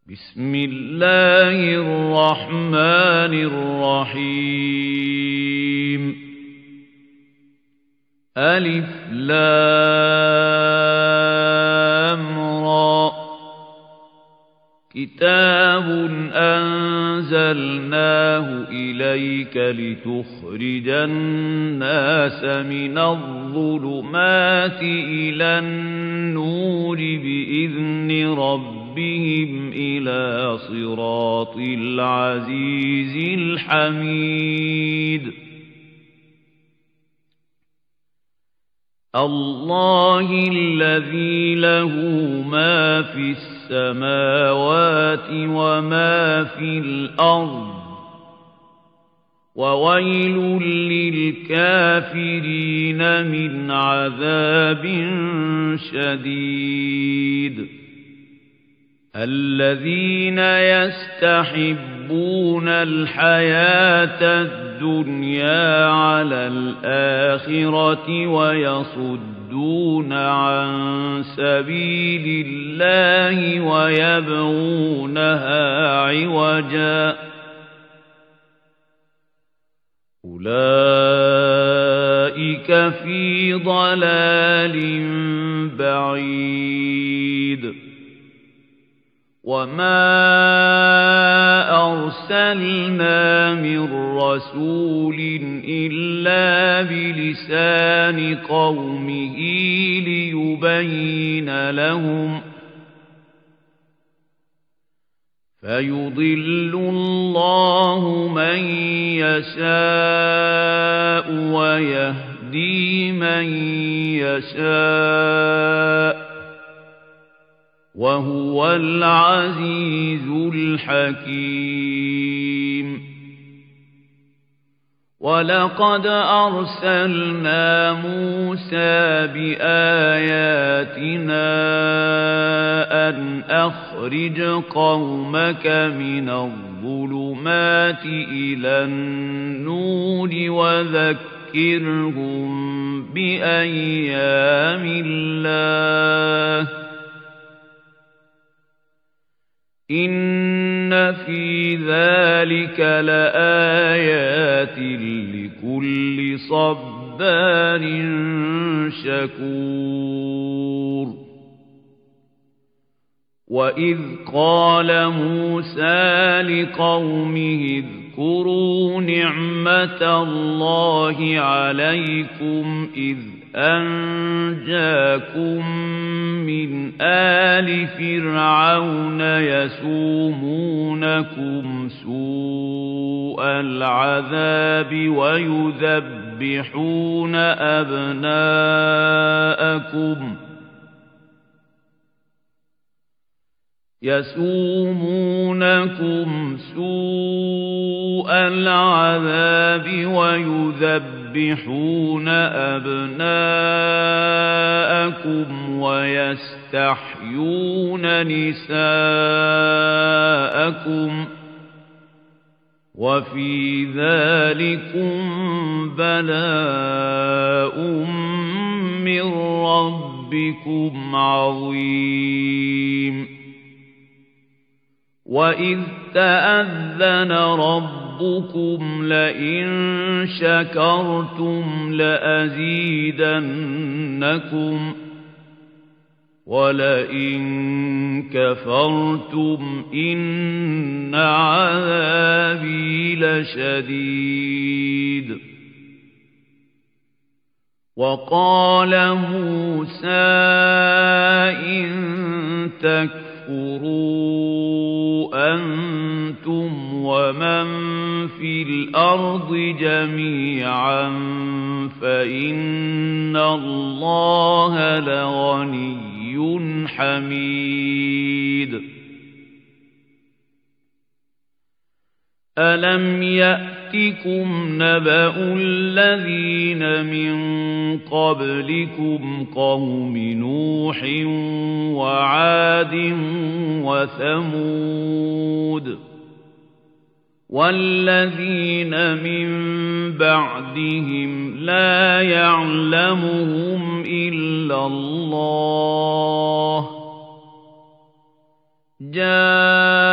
بسم الله الرحمن الرحيم ألف لام را كتاب أنزلناه إليك لتخرج الناس من الظلمات إلى النور بإذن ربهم إلى صراط العزيز الحميد الله الذي له ما في السماوات وما في الأرض وويل للكافرين من عذاب شديد الذين يستحبون الحياة الدنيا على الآخرة ويصدون عن سبيل الله ويبغونها عوجا أولئك في ضلال بعيد وما أرسلنا من رسول إلا بلسان قومه ليبين لهم فيضل الله من يشاء ويهدي من يشاء وهو العزيز الحكيم ولقد أرسلنا موسى بآياتنا أن أخرج قومك من الظلمات إلى النور وذكرهم بأيام الله إن في ذلك لآيات لكل صبار شكور وإذ قال موسى لقومه اذكروا نعمة الله عليكم إذ أنجاكم من آل فرعون يسومونكم سوء العذاب ويذبحون أبناءكم ويستحيون نساءكم وفي ذلكم بلاء من ربكم عظيم وإذ تأذن ربكم لئن شكرتم لأزيدنكم ولئن كفرتم إن عذابي لشديد وقال موسى إن تكفروا أنتم ومن في الأرض جميعا فإن الله لغني حميد ألم يأتكم نبأ الذين من قبلكم قوم نوح وعاد وثمود والذين من بعدهم لا يعلمهم إلا الله جاءهم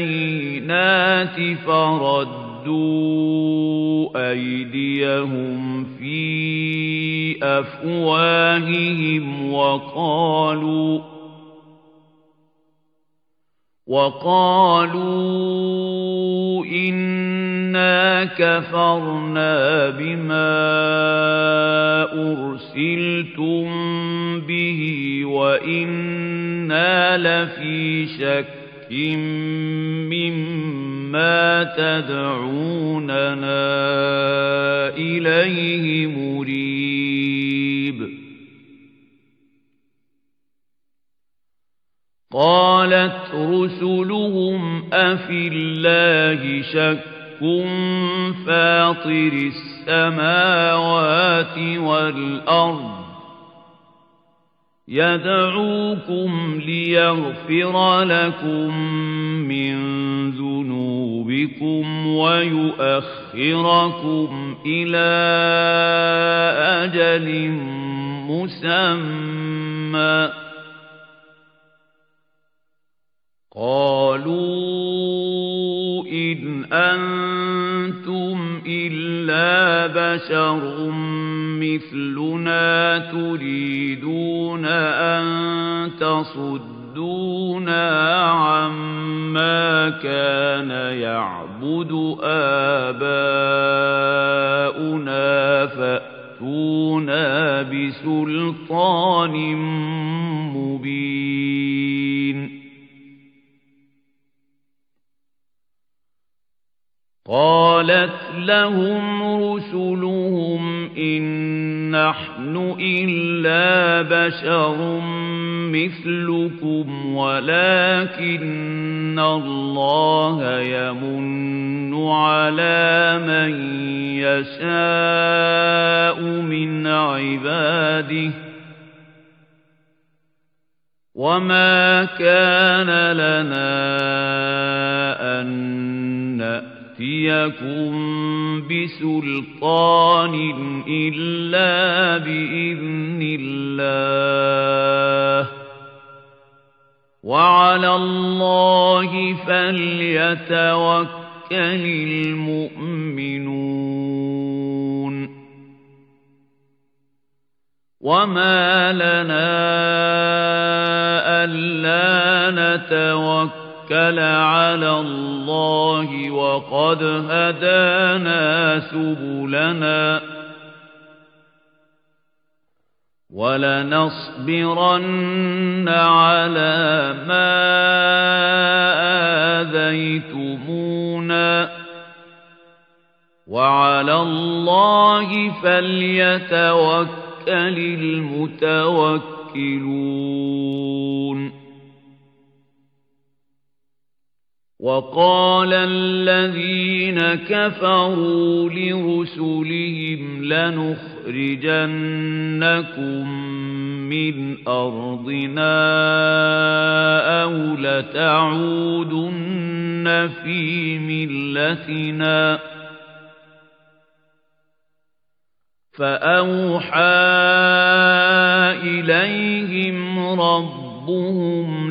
بالبينات فردوا أيديهم في أفواههم وقالوا إنا كفرنا بما أرسلتم به وإنا لفي شك مما تدعوننا إليه مريب قالت رسلهم أفي الله شك فاطر السماوات والأرض يدعوكم ليغفر لكم من ذنوبكم ويؤخركم إلى أجل مسمى قالوا إن أنتم إلا بشر مثلنا تريدون أن تصدونا عما كان يعبد آباؤنا فأتونا بسلطان مبين قالت لهم رسلهم إن نحن إلا بشر مثلكم ولكن الله يمن على من يشاء من عباده وما كان لنا أن نأتيكم بسلطان إلا بإذن الله وعلى الله فليتوكل المؤمنون وما لنا ألا نتوكل على الله وقد هدانا سبلنا ولنصبرن على ما آذيتمونا وعلى الله فليتوكل المتوكلون وقال الذين كفروا لرسلهم لنخرجنكم من أرضنا أو لتعودن في ملتنا فأوحى إليهم ربهم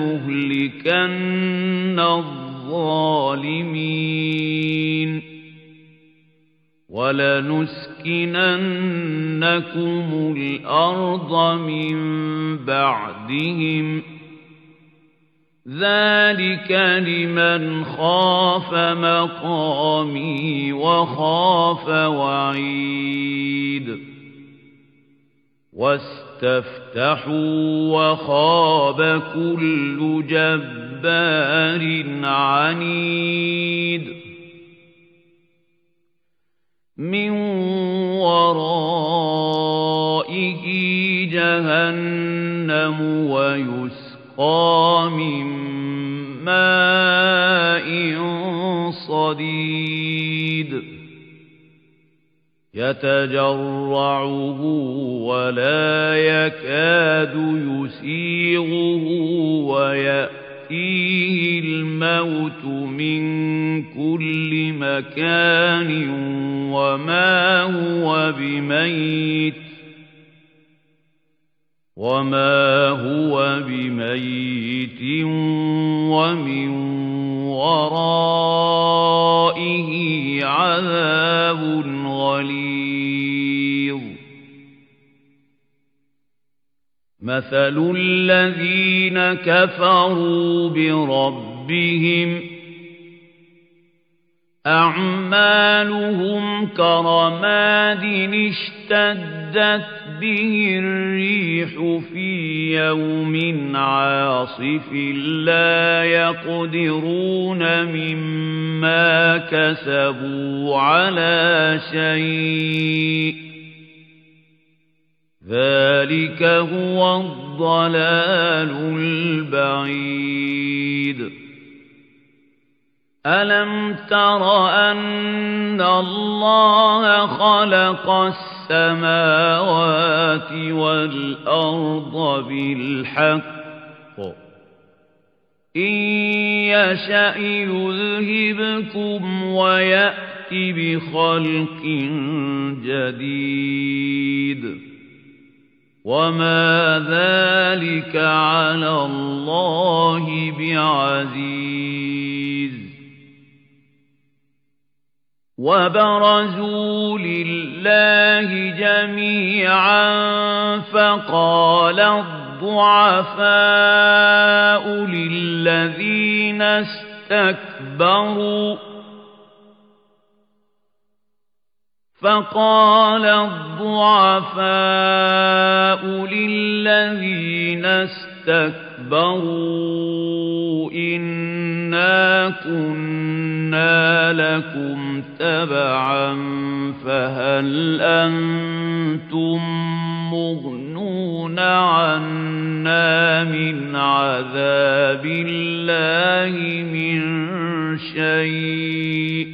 لنهلكن الظالمين ولنسكننكم الأرض من بعدهم ذلك لمن خاف مقامي وخاف وعيد واستفتحوا وخاب كل جبار عنيد من ورائه جهنم ويسقى من ماء صديد يتجرعه ولا يكاد يسيغه ويأتيه الموت من كل مكان وما هو بميت ومن ورائه عذاب غليظ مثل الذين كفروا بربهم أعمالهم كرماد اشتدت به الريح في يوم عاصف لا يقدرون مما كسبوا على شيء ذلك هو الضلال البعيد ألم تر أن الله خلق السماوات والأرض بالحق إن يشأ يذهبكم ويأت بخلق جديد وما ذلك على الله بعزيز وبرزوا لله جميعا فقال الضعفاء للذين اسْتَكْبَرُوا إِنَّا كُنَّا لَكُمْ تَبَعًا فَهَلْ أَنْتُمْ مُغْنُونَ عَنَّا مِنْ عَذَابِ اللَّهِ مِنْ شَيْءٍ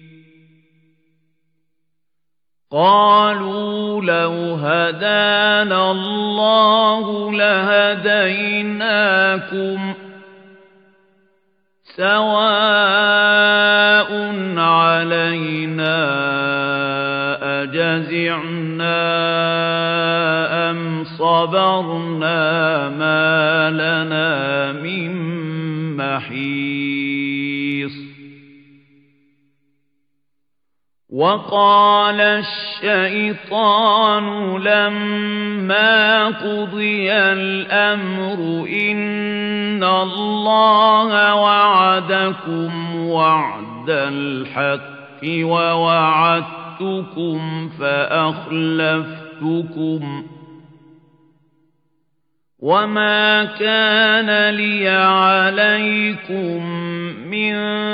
قالوا لو هدانا الله لهديناكم سواء علينا أجزعنا أم صبرنا ما لنا من محيص وقال الشيطان لما قضي الأمر إن الله وعدكم وعد الحق ووعدتكم فأخلفتكم وما كان لي عليكم من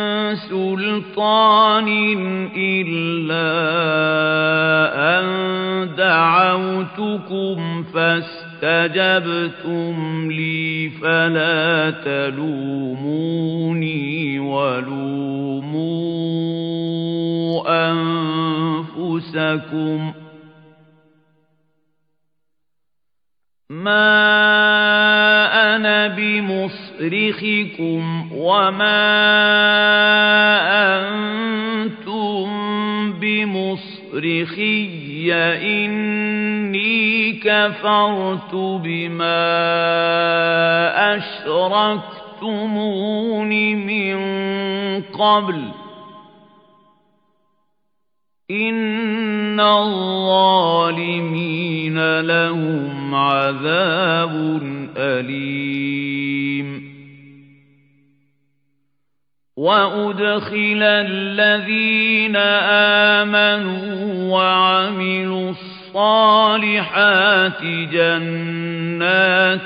سلطان إلا أن دعوتكم فاستجبتم لي فلا تلوموني ولوموا أنفسكم ما أنا بمصرخكم وما أنتم بمصرخي إني كفرت بما أشركتمون من قبل إن الظالمين لهم عذاب أليم وأدخل الذين آمنوا وعملوا الصالحات جنات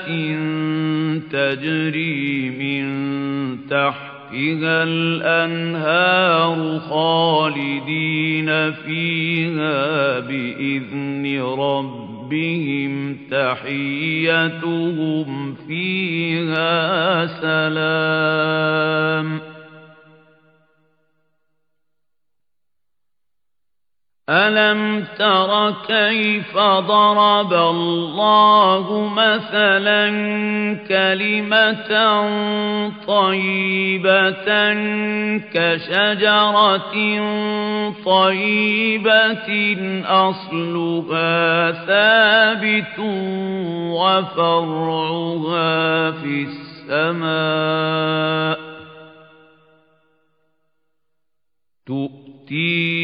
تجري من تحتها الأنهار خالدين فيها بإذن ربهم تحيتهم فيها سلام ألم تر كيف ضرب الله مثلا كلمة طيبة كشجرة طيبة أصلها ثابت وفرعها في السماء تؤتي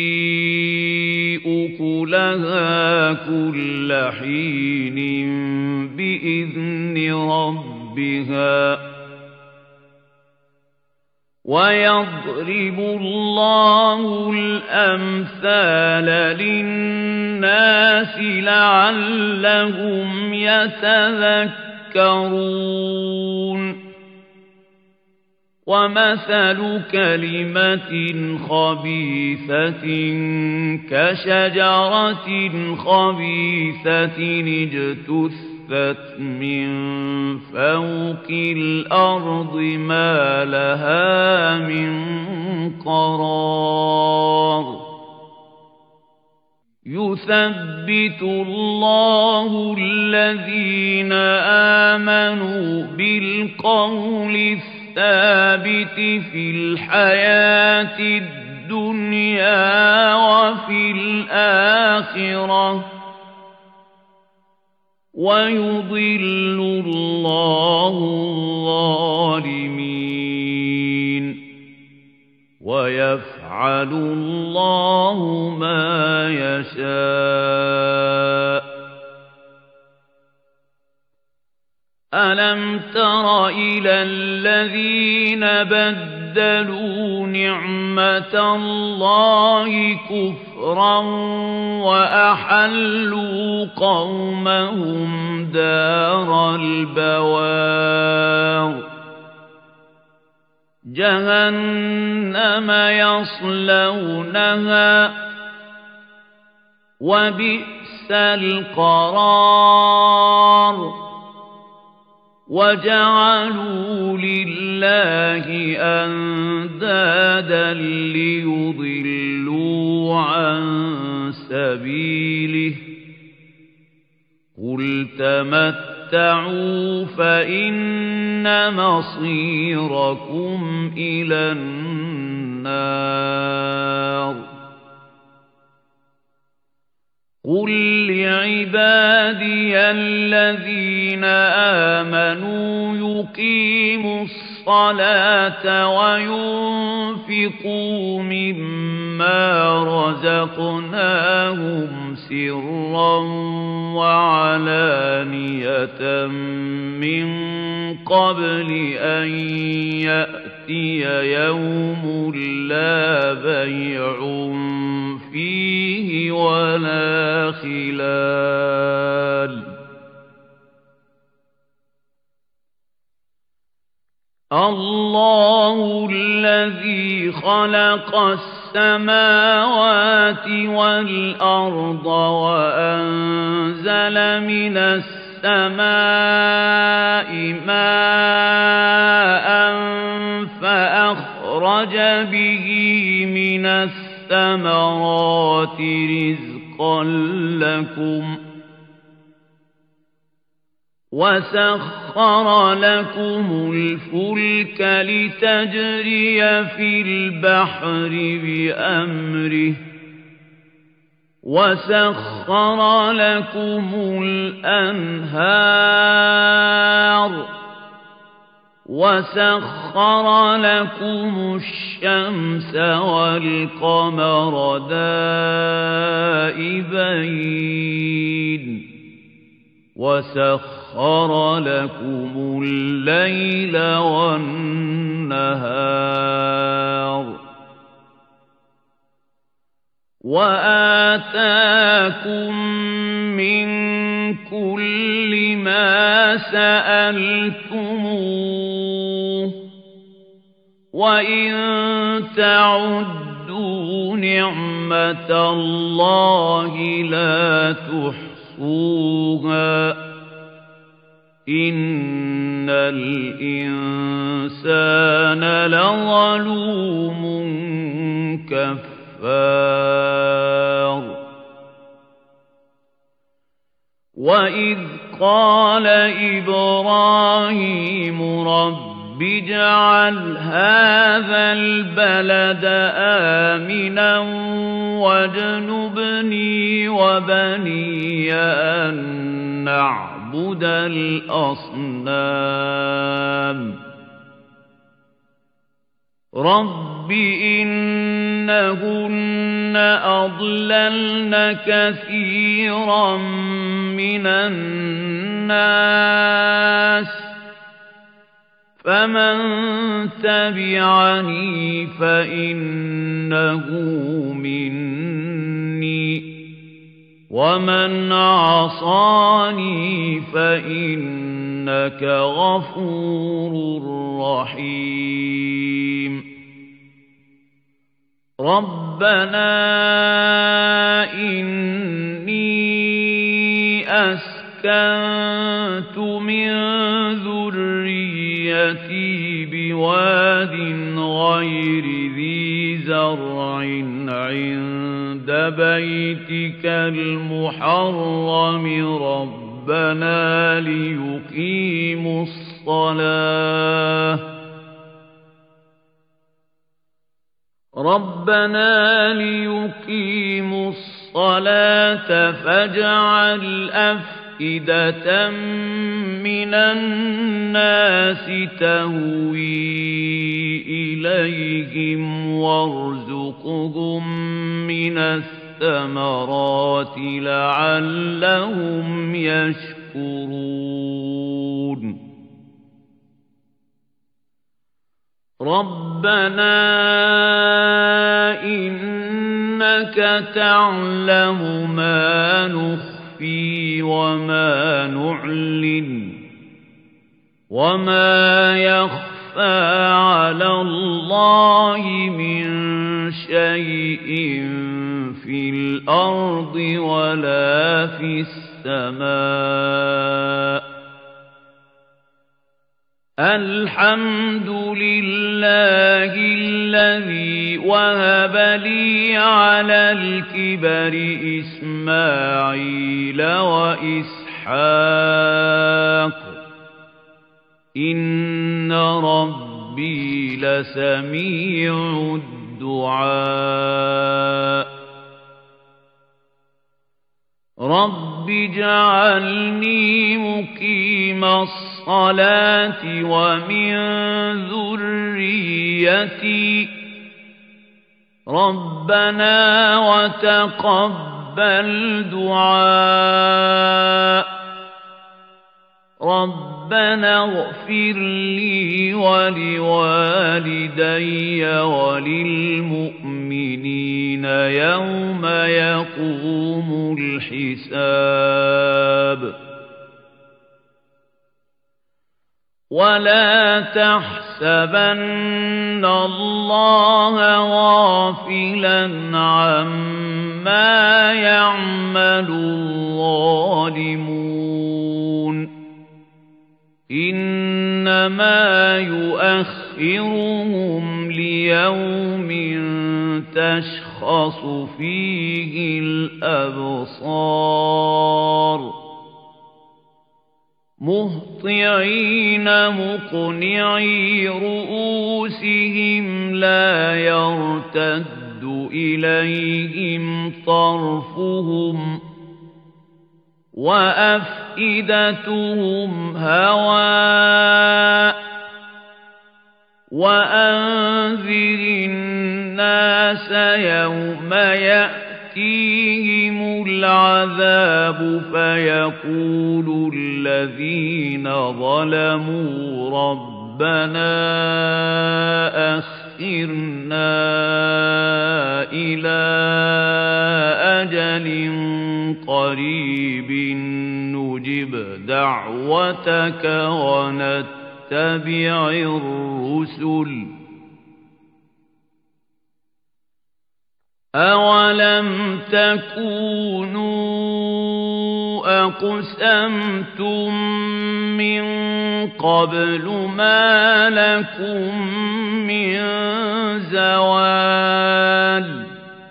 أكلها كل حين بإذن ربها ويضرب الله الأمثال للناس لعلهم يتذكرون ومثل كلمة خبيثة كشجرة خبيثة اجتثت من فوق الأرض ما لها من قرار يثبت الله الذين آمنوا بالقول الثابت في الحياة الدنيا وفي الآخرة ويضل الله الظالمين ويفعل الله ما يشاء ألم تر إلى الذين بدلوا نعمة الله كفرا وأحلوا قومهم دار البوار جهنم يصلونها وبئس القرار وجعلوا لله أندادا ليضلوا عن سبيله قل تمتعوا فإن مصيركم إلى النار قل لعبادي الذين آمنوا يقيموا الصلاة وينفقوا مما رزقناهم سرا وعلانية من قبل أن يأتي يوم لا بيع فيه ولا خلال الله الذي خلق السماوات والأرض وأنزل من السماء ماء فأخرج به من الثمرات رزقا لكم وسخر لكم الفلك لتجري في البحر بأمره وسخر لكم الأنهار وسخر لكم الشمس والقمر دائبين وسخر لكم الليل والنهار وآتاكم من كل ما سألتموه وإن تعدوا نعمة الله لا تحصوها إن الإنسان لظلوم كفار وإذ قال إبراهيم رب اجعل هذا البلد آمنا واجنبني وبني أن نعبد الأصنام رب إنهن أضللن كثيرا من الناس فمن تبعني فإنه مني ومن عصاني فإنك غفور رحيم ربنا إني أسكنت من ذريتي بواد غير ذي زرع عند بيتك المحرم ربنا ليقيموا الصلاة فاجعل أفئدة من الناس تهوي إليهم وارزقهم من الثمرات لعلهم يشكرون ربنا إنك تعلم ما نخفي وما نعلن وما يخفى على الله من شيء في الأرض ولا في السماء الحمد لله الذي وهب لي على الكبر إسماعيل وإسحاق إن ربي لسميع الدعاء رب اجعلني مقيم الصلاة ومن ذريتي ربنا وتقبل دعاء ربنا اغفر لي ولوالدي وللمؤمنين يوم يقوم الحساب ولا تحسبن الله غافلا عما يعمل الظالمون إنما يؤخرهم ليوم تشخص فيه الأبصار مهطعين مقنعي رؤوسهم لا يرتد إليهم طرفهم وأفئدتهم هواء وأنذر الناس يوم يأتيهم العذاب فيقول الذين ظلموا ربنا أخرنا إلى أجل قريب نجب دعوتك ونتبع الرسل أولم تكونوا أقسمتم من قبل ما لكم من زوال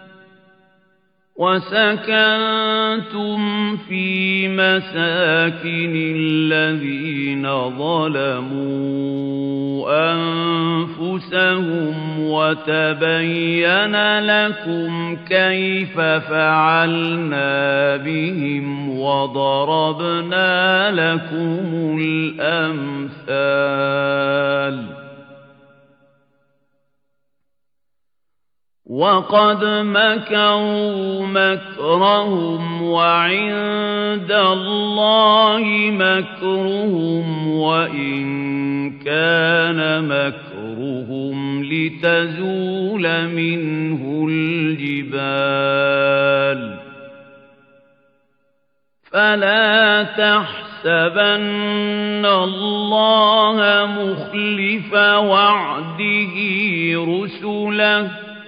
وسكنتم في مساكن الذين ظلموا أنفسهم وتبين لكم كيف فعلنا بهم وضربنا لكم الأمثال وَقَدْ مَكَرُوا مَكْرَهُمْ وَعِندَ اللَّهِ مَكْرُهُمْ وَإِن كَانَ مَكْرُهُمْ لِتَزُولَ مِنْهُ الْجِبَالُ فَلَا تَحْسَبَنَّ اللَّهَ مُخْلِفَ وَعْدِهِ رُسُلَهُ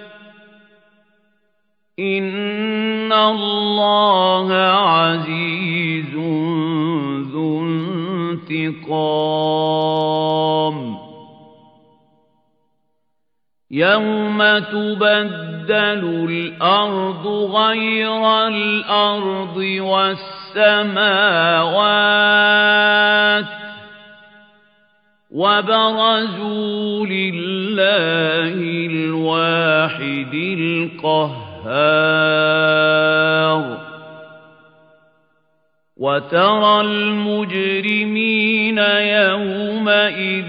إِنَّ اللَّهَ عَزِيزٌ ذُو انتِقَامٍ يَوْمَ تُبَدَّلُ الْأَرْضُ غَيْرَ الْأَرْضِ وَالسَّمَاوَاتُ وَبَرَزُوا لِلَّهِ الْوَاحِدِ الْقَهَّارِ وَتَرَى الْمُجْرِمِينَ يَوْمَئِذٍ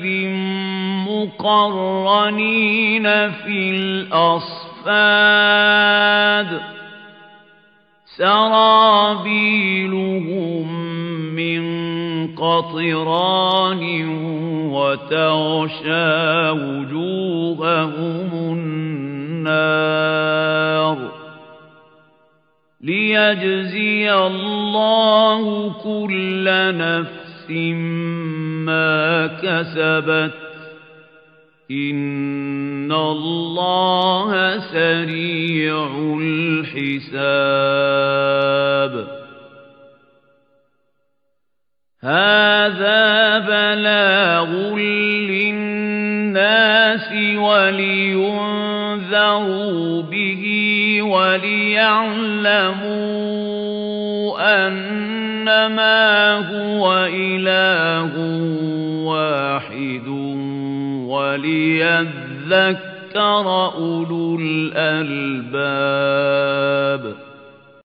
مُقَرَّنِينَ فِي الْأَصْفَادِ سَرَابِيلُهُم مِّن قَطِرَانٍ وَتَغْشَىٰ وُجُوهَهُمُ النَّارُ لِيَجْزِيَ اللَّهُ كُلَّ نَفْسٍ مَّا كَسَبَتْ إِنَّ اللَّهَ سَرِيعُ الْحِسَابِ هَذَا بَلَاغٌ لِّلنَّاسِ وَلِيُنذَرُوا بِهِ وَلِيَعْلَمُوا أَنَّمَا هُوَ إِلَٰهٌ وَاحِدٌ وَلِيَذَّكَّرَ أُولُو الْأَلْبَابِ